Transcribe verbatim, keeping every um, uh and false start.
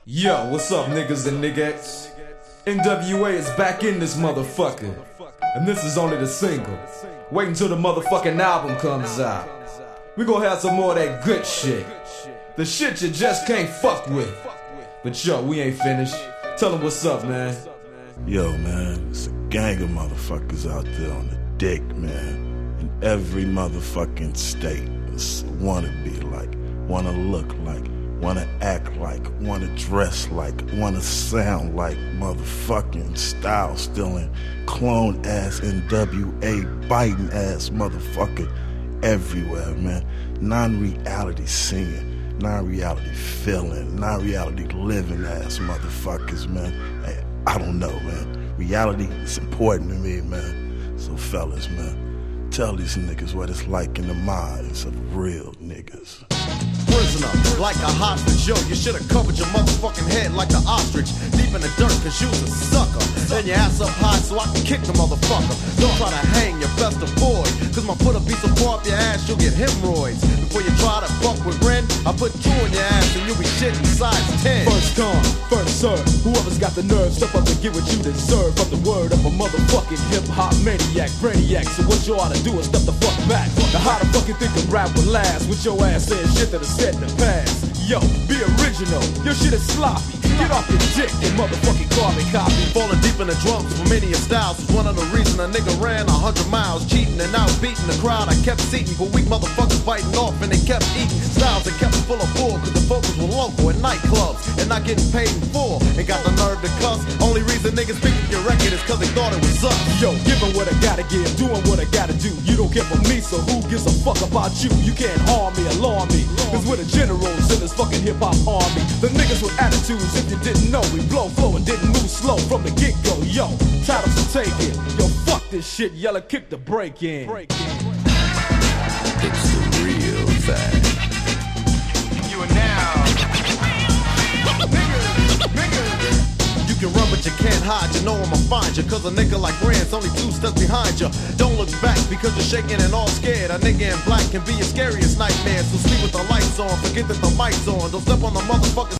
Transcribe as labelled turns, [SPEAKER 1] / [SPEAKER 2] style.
[SPEAKER 1] Yo, what's up, niggas and niggas? N W A is back in this motherfucker, and this is only the single. Wait until the motherfucking album comes out. We gonna have some more of that good shit, the shit you just can't fuck with. But yo, we ain't finished. Tell them what's up, man.
[SPEAKER 2] Yo, man, it's a gang of motherfuckers out there on the dick, man. In every motherfucking state. It's wanna be like, wanna look like, wanna act like, wanna dress like, wanna sound like, motherfucking style stealing, clone ass N W A biting ass motherfucker everywhere, man. Non-reality singing, non-reality feeling, non-reality living ass motherfuckers, man. Hey, I don't know, man. Reality is important to me, man. So fellas, man, tell these niggas what it's like in the minds of real niggas.
[SPEAKER 3] Prisoner, like a hostage, yo, you should've covered your motherfucking head like the ostrich, deep in the dirt cause you was a sucker, and your ass up high so I can kick the motherfucker. Don't try to hang, your best avoid, cause my put a piece of paw up your ass, you'll get hemorrhoids. Before you try to fuck with Ren, I put two in your ass and you'll be shitting size ten.
[SPEAKER 1] First come, first serve. Whoever's got the nerve, step up and get what you deserve. From the word of a motherfucking hip-hop maniac, brainiac. So what you ought to do is step the fuck back. Now how the fuck you think the rap will last with your ass saying shit that'll set in the past? Yo, be original, your shit is sloppy. Get off your dick and motherfucking carbon copy.
[SPEAKER 3] Falling deep in the drums for many a styles was one of the reasons a nigga ran a hundred miles, cheating and out beating the crowd. I kept seating for weak motherfuckers biting off and they kept eating styles that kept full of bull cause the focus were local and nightclubs and not getting paid in full. And got the nerve to cuss. Only reason niggas picked up your record is cause they thought it was us.
[SPEAKER 1] Yo, giving what I gotta give, doing what I gotta do. You don't care for me, so who gives a fuck about you? You can't harm me, alarm me, cause we're the generals in this fucking hip-hop army. The niggas with attitudes, if you didn't know, we blow, flow, and didn't move slow from the get-go. Yo, titles to take it. Yo, fuck this shit, yella, kick the break in.
[SPEAKER 4] It's the real thing.
[SPEAKER 3] You are now niggas, niggas. You can run but you can't hide, you know I'ma find you. Cause a nigga like Rand's only two steps behind you. Don't look back because you're shaking and all scared. A nigga in black can be your scariest nightmare. So sleep with the lights on, forget that the mic's on. Don't step on the motherfuckers.